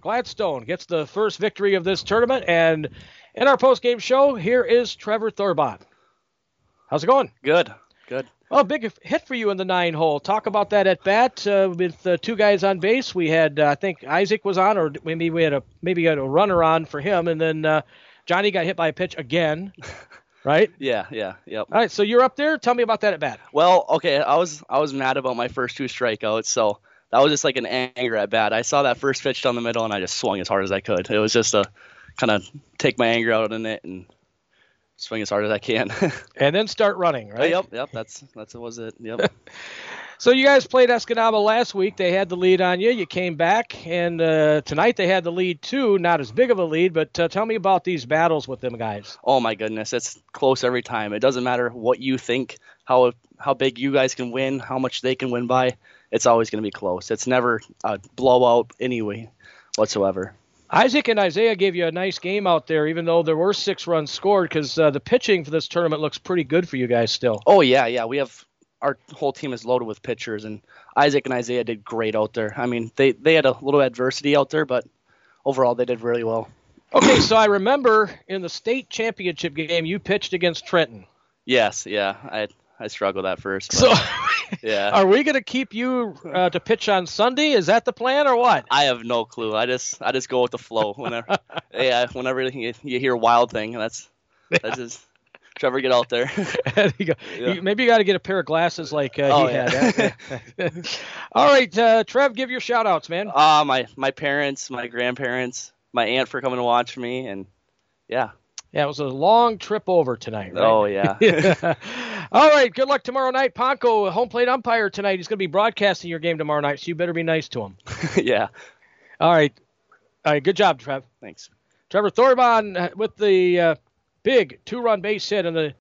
Gladstone gets the first victory of this tournament. And in our post-game show, here is Trevor Thorbon. How's it going? Good. Well, big hit for you in the 9-hole. Talk about that at bat with two guys on base. We had, I think Isaac was on, or maybe we had a runner on for him, and then Johnny got hit by a pitch again, right? Yeah, yep. All right, so you're up there. Tell me about that at bat. Well, okay, I was mad about my first 2 strikeouts, so that was just like an anger at bat. I saw that first pitch down the middle, and I just swung as hard as I could. It was just to kind of take my anger out in it and swing as hard as I can. And then start running, right? Yep. That was it. Yep. So you guys played Escanaba last week. They had the lead on you. You came back, and tonight they had the lead too. Not as big of a lead, but tell me about these battles with them guys. Oh my goodness, it's close every time. It doesn't matter what you think, how big you guys can win, how much they can win by. It's always going to be close. It's never a blowout anyway whatsoever. Isaac and Isaiah gave you a nice game out there, even though there were 6 runs scored, because the pitching for this tournament looks pretty good for you guys still. Oh, yeah. We have our whole team is loaded with pitchers, and Isaac and Isaiah did great out there. I mean, they had a little adversity out there, but overall they did really well. Okay, so I remember in the state championship game, you pitched against Trenton. Yes, yeah. I struggled at first. But, so, yeah. Are we going to keep you to pitch on Sunday? Is that the plan or what? I have no clue. I just go with the flow. Whenever you hear Wild Thing, that's just Trevor, get out there. Maybe you got to get a pair of glasses like he had. All right, Trev, give your shout outs, man. My parents, my grandparents, my aunt for coming to watch me, and yeah. Yeah, it was a long trip over tonight, right? Oh, yeah. All right, good luck tomorrow night. Ponko, home plate umpire tonight. He's going to be broadcasting your game tomorrow night, so you better be nice to him. Yeah. All right, good job, Trev. Thanks. Trevor Thorbon with the big 2-run base hit in the